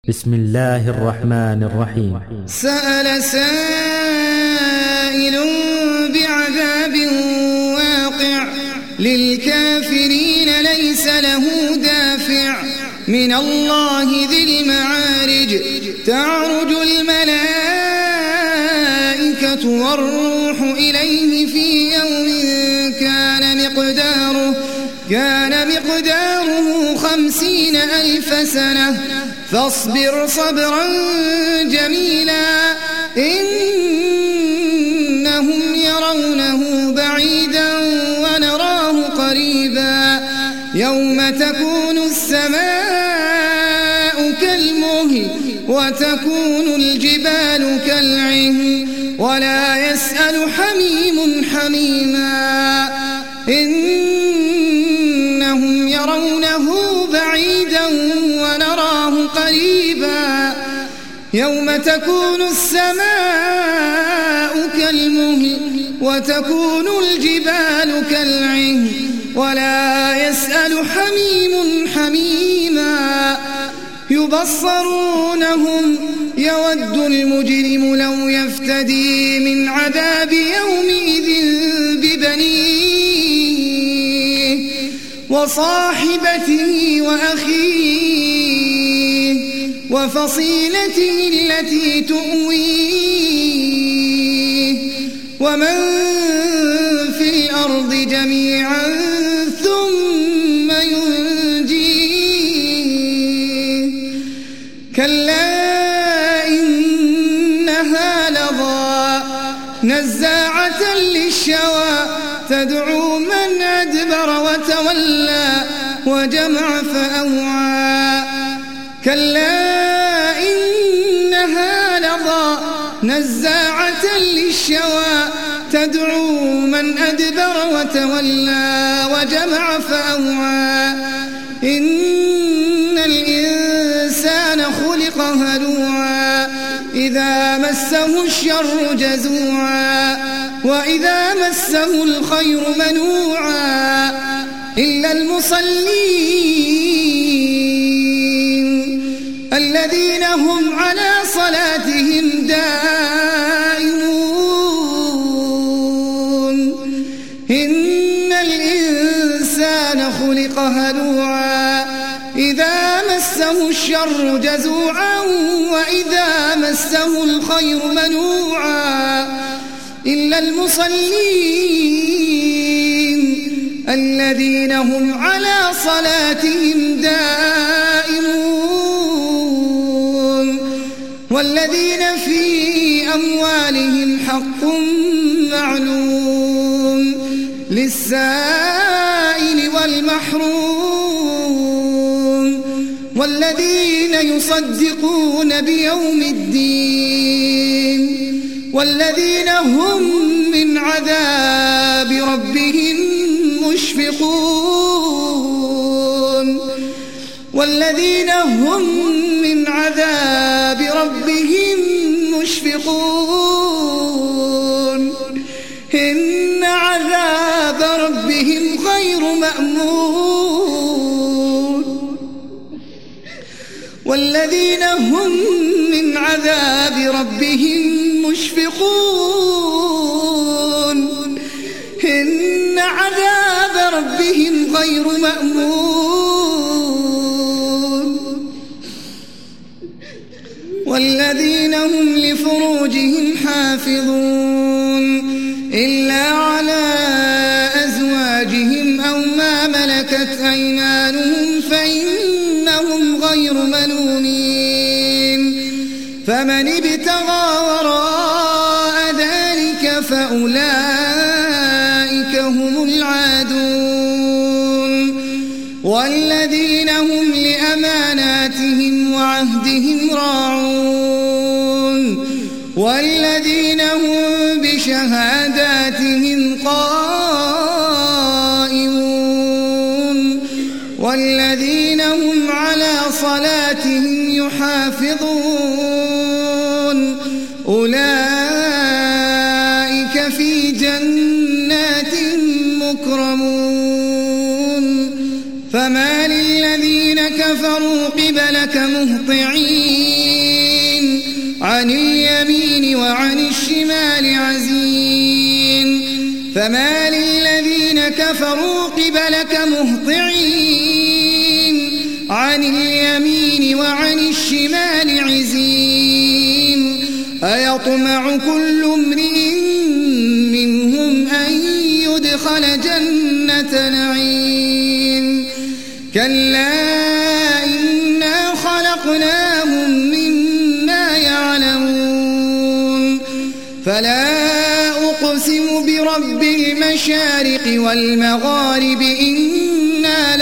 بسم الله الرحمن الرحيم. سأل سائل بعذاب واقع للكافرين ليس له دافع من الله ذي المعارج تعرج الملائكة والروح إليه في يوم كان مقداره 50,000 سنة فاصبر صبرا جميلا إنهم يرونه بعيدا ونراه قريبا يوم تكون السماء كالمهل وتكون الجبال كالعهن ولا يسأل حميم حميما إنهم يرونه بعيدا ونراه قريبا يوم تكون السماء كالمهل وتكون الجبال كالعهن ولا يسأل حميم حميما يبصرونهم يود المجرم لو يفتدي من عذاب يومئذ ببنيه وصاحبته وأخيه وفصيلته التي تؤويه ومن في الأرض جميعا ثم ينجيه كلا إنها لظى نزاعة للشوى تدعو من أدبر وتولى وجمع فأوعى كلا إنها لظى نزاعة للشوى تدعو من أدبر وتولى وجمع فأوعى إن الإنسان خلق هلوعا إذا مسه الشر جزوعا وإذا مسه الخير منوعا إلا المصلين الذين هم على صلاتهم دائمون إن الإنسان خلق هلوعا إذا مسه الشر جزوعا وإذا مسه الخير منوعا إلا المصلين الذين هم على صلاتهم دائمون والذين في أموالهم حق معلوم للسائل والمحروم والذين يصدقون بيوم الدين والذين هم من عذاب ربهم مشفقون والذين هم من عذاب ربهم مشفقون إن عذاب ربهم غير مأمون والذين هم من عذاب ربهم مشفقون إن عذاب ربهم غير مأمون والذين هم لفروجهم حافظون إلا على أزواجهم أو ما ملكت أيمانهم فإنهم غير ملومين فمن ابتغى وراء ذلك فأولئك هم العادون والذين هم لأماناتهم وعهدهم راعون والذين هم بشهاداتهم قائمون والذين هم على صلاتهم يحافظون أولئك في جنات مكرمون فما للذين كفروا قبلك مهطعين عن اليمين وعن الشمال عزين فما للذين كفروا قبلك مهطعين عن اليمين وعن الشمال عزين أيطمع كل امرئ منهم أن يدخل جنة نعيم كلا إنا خلقناهم مما يعلمون فلا أقسم برب المشارق والمغارب إنا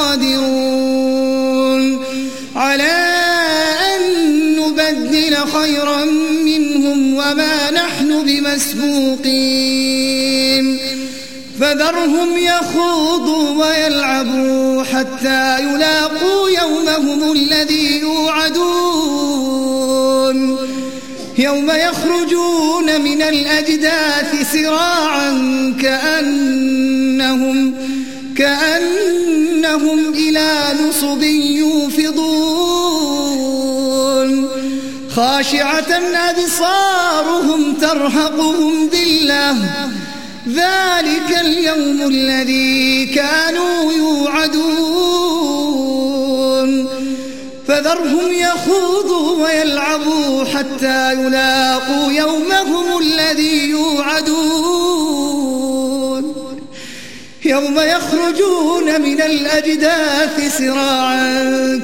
لقادرون على أن نبدل خيرا منهم وما نحن بمسبوقين فذرهم يخوضوا ويلعبوا حتى يلاقوا يومهم الذي يوعدون يوم يخرجون من الأجداث سراعا كأنهم إلى نصب يوفضون خاشعة أبصارهم ترهقهم ذلة ذلك اليوم الذي كانوا يوعدون فذرهم يخوضوا ويلعبوا حتى يلاقوا يومهم الذي يوعدون يوم يخرجون من الأجداث سراعا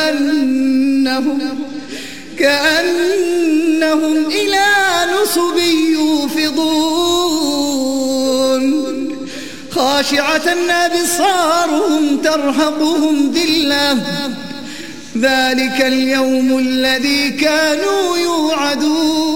كأنهم إلى نصب يوفضون خاشعة أبصارهم ترهقهم ذلة ذلك اليوم الذي كانوا يوعدون